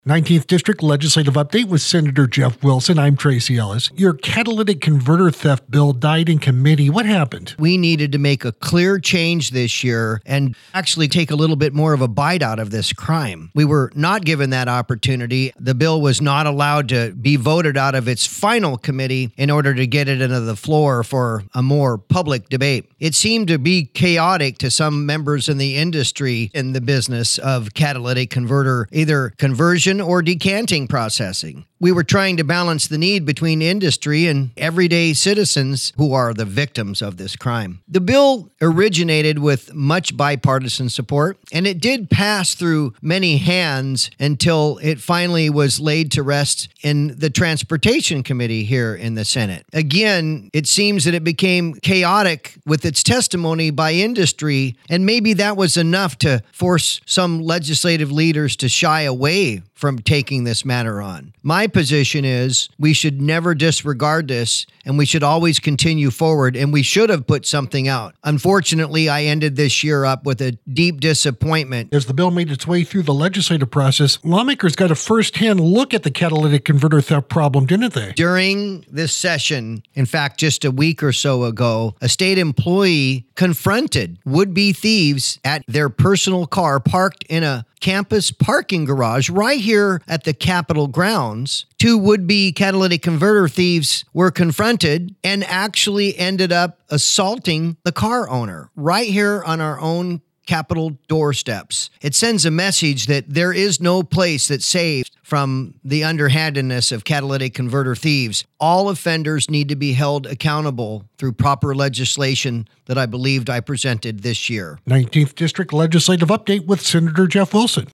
19th District Legislative Update with Senator Jeff Wilson. I'm Tracy Ellis. Your catalytic converter theft bill died in committee. What happened? We needed to make a clear change this year and actually take a little bit more of a bite out of this crime. We were not given that opportunity. The bill was not allowed to be voted out of its final committee in order to get it into the floor for a more public debate. It seemed to be chaotic to some members in the industry in the business of catalytic converter, either conversion or decanting processing. We were trying to balance the need between industry and everyday citizens who are the victims of this crime. The bill originated with much bipartisan support, and it did pass through many hands until it finally was laid to rest in the Transportation Committee here in the Senate. Again, it seems that it became chaotic with its testimony by industry, and maybe that was enough to force some legislative leaders to shy away from taking this matter on. My position is we should never disregard this, and we should always continue forward, and we should have put something out. Unfortunately, I ended this year up with a deep disappointment. As the bill made its way through the legislative process, lawmakers got a first-hand look at the catalytic converter theft problem, didn't they? During this session, in fact, just a week or so ago, a state employee confronted would-be thieves at their personal car parked in a campus parking garage right here at the Capitol grounds. Two would-be catalytic converter thieves were confronted and actually ended up assaulting the car owner right here on our own Capitol doorsteps. It sends a message that there is no place that's safe from the underhandedness of catalytic converter thieves. All offenders need to be held accountable through proper legislation that I believed I presented this year. 19th District Legislative Update with Senator Jeff Wilson.